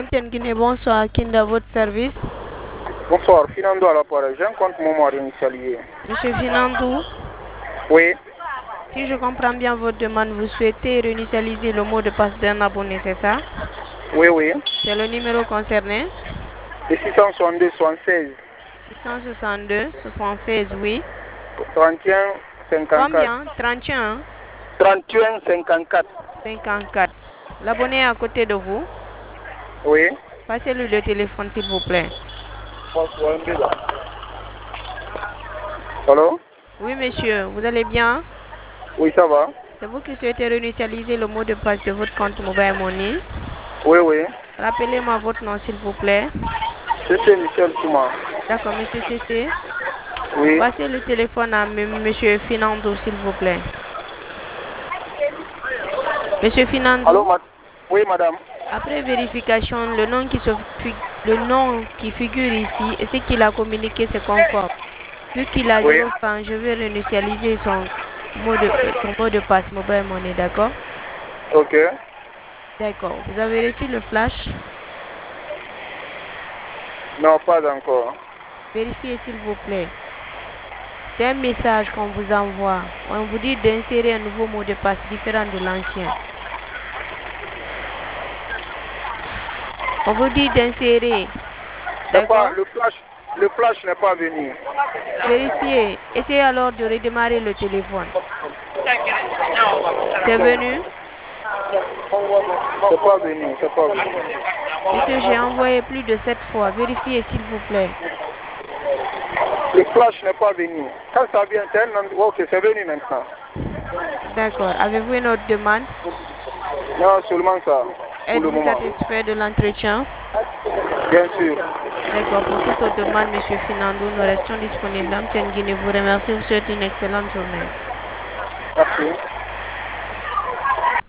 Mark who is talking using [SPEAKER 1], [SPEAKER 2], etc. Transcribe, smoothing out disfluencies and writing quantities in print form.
[SPEAKER 1] Guinée, bonsoir, Kinda, votre service.
[SPEAKER 2] Bonsoir, Finando à l'appareil. J'ai un compte Momo à réinitialiser.
[SPEAKER 1] Monsieur Finandou,
[SPEAKER 2] Oui,
[SPEAKER 1] si je comprends bien votre demande, vous souhaitez réinitialiser le mot de passe d'un abonné, c'est ça?
[SPEAKER 2] oui, oui.
[SPEAKER 1] C'est le numéro concerné?
[SPEAKER 2] Et 662 76
[SPEAKER 1] 662 76, oui.
[SPEAKER 2] 31 54.
[SPEAKER 1] Combien? 31
[SPEAKER 2] 31 54.
[SPEAKER 1] 54. L'abonné est à côté de vous.
[SPEAKER 2] Oui.
[SPEAKER 1] Passez-lui le téléphone, s'il vous plaît.
[SPEAKER 2] Allô?
[SPEAKER 1] Oui, monsieur, vous allez bien?
[SPEAKER 2] Oui, ça va.
[SPEAKER 1] C'est vous qui souhaitez réinitialiser le mot de passe de votre compte Mobile Money.
[SPEAKER 2] Oui, oui.
[SPEAKER 1] Rappelez-moi votre nom, s'il vous plaît.
[SPEAKER 2] C'était Michel Souma.
[SPEAKER 1] D'accord, monsieur CC.
[SPEAKER 2] Oui.
[SPEAKER 1] Passez le téléphone à monsieur Finando, s'il vous plaît. Monsieur
[SPEAKER 2] Allô,
[SPEAKER 1] Finando,
[SPEAKER 2] oui, madame.
[SPEAKER 1] après vérification, le nom qui figure ici et ce qu'il a communiqué, c'est conforme. Vu qu'il a
[SPEAKER 2] Oui.
[SPEAKER 1] 0 francs, je vais réinitialiser son mot de passe Mobile Money, d'accord?
[SPEAKER 2] Ok.
[SPEAKER 1] D'accord. Vous avez reçu le flash?
[SPEAKER 2] Non, pas encore.
[SPEAKER 1] Vérifiez, s'il vous plaît. C'est un message qu'on vous envoie. On vous dit d'insérer un nouveau mot de passe différent de l'ancien. On vous dit d'insérer.
[SPEAKER 2] C'est pas
[SPEAKER 1] D'accord?
[SPEAKER 2] le flash n'est pas venu.
[SPEAKER 1] Vérifiez. Essayez alors de redémarrer le téléphone. C'est venu?
[SPEAKER 2] C'est pas venu, c'est pas venu.
[SPEAKER 1] Monsieur, j'ai envoyé plus de 7 fois. Vérifiez, s'il vous plaît.
[SPEAKER 2] Le flash n'est pas venu. Quand ça vient, c'est un endroit. Ok, c'est venu maintenant.
[SPEAKER 1] D'accord. Avez-vous une autre demande?
[SPEAKER 2] Non, seulement ça, pour le
[SPEAKER 1] Êtes-vous
[SPEAKER 2] moment.
[SPEAKER 1] satisfait de l'entretien?
[SPEAKER 2] Bien sûr.
[SPEAKER 1] D'accord. Pour toute autre demande, monsieur Finando, nous restons disponibles. Guinée vous remercie. Vous souhaite une excellente journée.
[SPEAKER 2] Merci.